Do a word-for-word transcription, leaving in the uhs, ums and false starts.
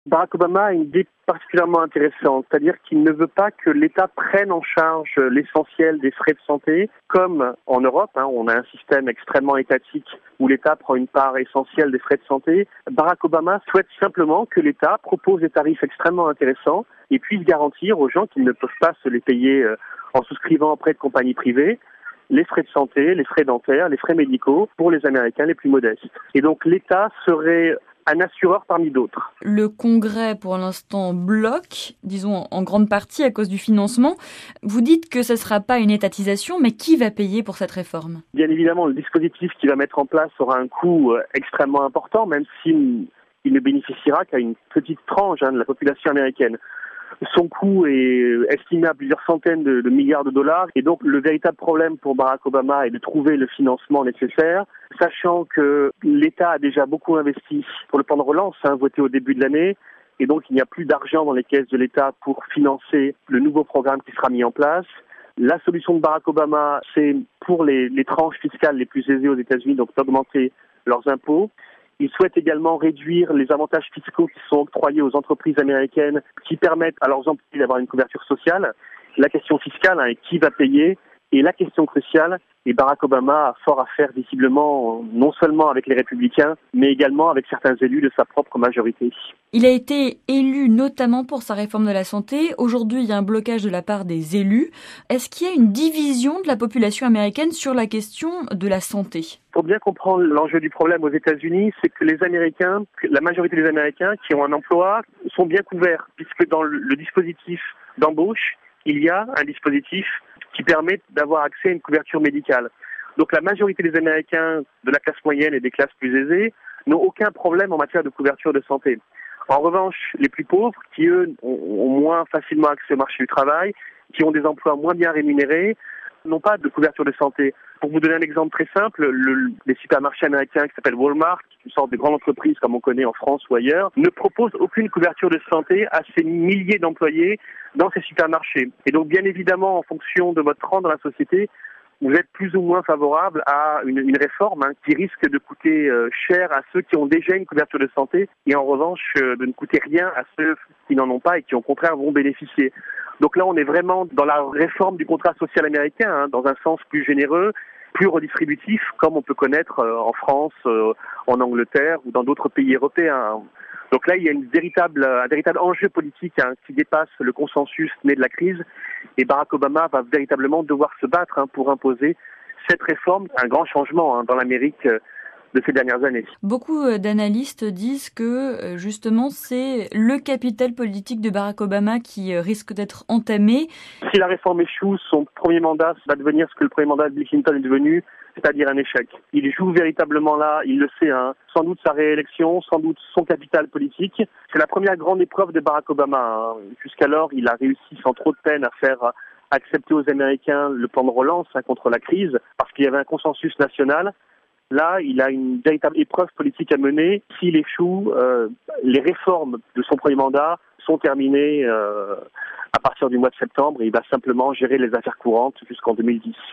Barack Obama a une idée particulièrement intéressante, c'est-à-dire qu'il ne veut pas que l'État prenne en charge l'essentiel des frais de santé, comme en Europe, hein, on a un système extrêmement étatique où l'État prend une part essentielle des frais de santé. Barack Obama souhaite simplement que l'État propose des tarifs extrêmement intéressants et puisse garantir aux gens qui ne peuvent pas se les payer en souscrivant auprès de compagnies privées les frais de santé, les frais dentaires, les frais médicaux pour les Américains les plus modestes. Et donc l'État serait un assureur parmi d'autres. Le Congrès, pour l'instant, bloque, disons en grande partie à cause du financement. Vous dites que ce ne sera pas une étatisation, mais qui va payer pour cette réforme ? Bien évidemment, le dispositif qu'il va mettre en place aura un coût extrêmement important, même s'il ne bénéficiera qu'à une petite tranche hein, de la population américaine. Son coût est estimé à plusieurs centaines de, de milliards de dollars. Et donc, le véritable problème pour Barack Obama est de trouver le financement nécessaire, sachant que l'État a déjà beaucoup investi pour le plan de relance, hein, voté au début de l'année. Et donc, il n'y a plus d'argent dans les caisses de l'État pour financer le nouveau programme qui sera mis en place. La solution de Barack Obama, c'est pour les, les tranches fiscales les plus aisées aux États-Unis, donc d'augmenter leurs impôts. Il souhaite également réduire les avantages fiscaux qui sont octroyés aux entreprises américaines qui permettent à leurs employés d'avoir une couverture sociale. La question fiscale, hein, qui va payer ? Et la question cruciale, et Barack Obama a fort à faire visiblement, non seulement avec les républicains, mais également avec certains élus de sa propre majorité. Il a été élu notamment pour sa réforme de la santé. Aujourd'hui, il y a un blocage de la part des élus. Est-ce qu'il y a une division de la population américaine sur la question de la santé ? Pour bien comprendre l'enjeu du problème aux États-Unis, c'est que les Américains, la majorité des Américains qui ont un emploi sont bien couverts, puisque dans le dispositif d'embauche, il y a un dispositif qui permet d'avoir accès à une couverture médicale. Donc la majorité des Américains de la classe moyenne et des classes plus aisées n'ont aucun problème en matière de couverture de santé. En revanche, les plus pauvres, qui eux ont moins facilement accès au marché du travail, qui ont des emplois moins bien rémunérés, n'ont pas de couverture de santé. Pour vous donner un exemple très simple, le, les supermarchés américains qui s'appellent Walmart, une sorte de grande entreprise comme on connaît en France ou ailleurs, ne proposent aucune couverture de santé à ces milliers d'employés dans ces supermarchés. Et donc bien évidemment, en fonction de votre rang dans la société, vous êtes plus ou moins favorable à une, une réforme hein, qui risque de coûter euh, cher à ceux qui ont déjà une couverture de santé et en revanche euh, de ne coûter rien à ceux qui n'en ont pas et qui au contraire vont bénéficier. Donc là, on est vraiment dans la réforme du contrat social américain, hein, dans un sens plus généreux, plus redistributif, comme on peut connaître euh, en France, euh, en Angleterre ou dans d'autres pays européens. Donc là, il y a une véritable, un véritable enjeu politique hein, qui dépasse le consensus né de la crise. Et Barack Obama va véritablement devoir se battre hein, pour imposer cette réforme, un grand changement hein, dans l'Amérique euh, de ces dernières années. Beaucoup d'analystes disent que justement c'est le capital politique de Barack Obama qui risque d'être entamé. Si la réforme échoue, son premier mandat va devenir ce que le premier mandat de Bill Clinton est devenu, c'est-à-dire un échec. Il joue véritablement là, il le sait, hein, sans doute sa réélection, sans doute son capital politique. C'est la première grande épreuve de Barack Obama. Hein. Jusqu'alors, il a réussi sans trop de peine à faire accepter aux Américains le plan de relance hein, contre la crise, parce qu'il y avait un consensus national. Là, il a une véritable épreuve politique à mener. S'il échoue, euh, les réformes de son premier mandat sont terminées euh, à partir du mois de septembre et il va simplement gérer les affaires courantes jusqu'en deux mille dix.